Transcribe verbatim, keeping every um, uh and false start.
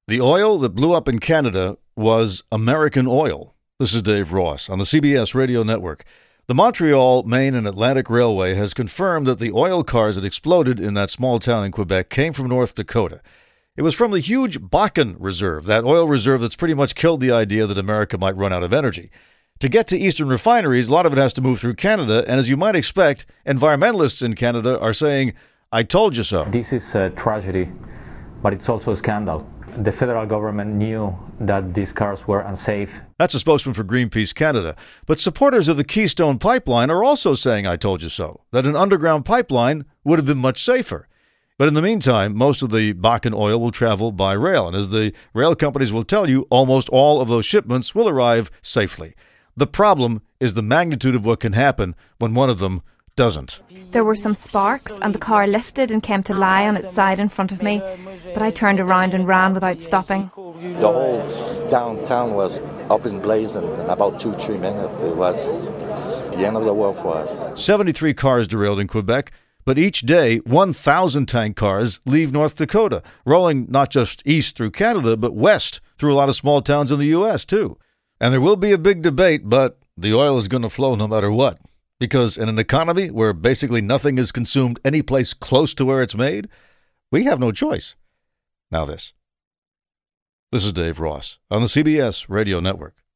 The oil that blew up in Canada was American oil. This is Dave Ross on the C B S Radio Network. The Montreal, Maine and Atlantic Railway has confirmed that the oil cars that exploded in that small town in Quebec came from North Dakota. It was from the huge Bakken Reserve, that oil reserve that's pretty much killed the idea that America might run out of energy. To get to eastern refineries, a lot of it has to move through Canada, and as you might expect, environmentalists in Canada are saying, "I told you so." This is a tragedy, but it's also a scandal. The federal government knew that these cars were unsafe. That's a spokesman for Greenpeace Canada. But supporters of the Keystone Pipeline are also saying, "I told you so," that an underground pipeline would have been much safer. But in the meantime, most of the Bakken oil will travel by rail. And as the rail companies will tell you, almost all of those shipments will arrive safely. The problem is the magnitude of what can happen when one of them doesn't. There were some sparks and the car lifted and came to lie on its side in front of me, but I turned around and ran without stopping. The whole downtown was up in blaze in about two, three minutes. It was the end of the world for us. seventy-three cars derailed in Quebec, but each day one thousand tank cars leave North Dakota, rolling not just east through Canada, but west through a lot of small towns in the U S too. And there will be a big debate, but the oil is going to flow no matter what. Because in an economy where basically nothing is consumed any place close to where it's made, we have no choice. Now this. This is Dave Ross on the C B S Radio Network.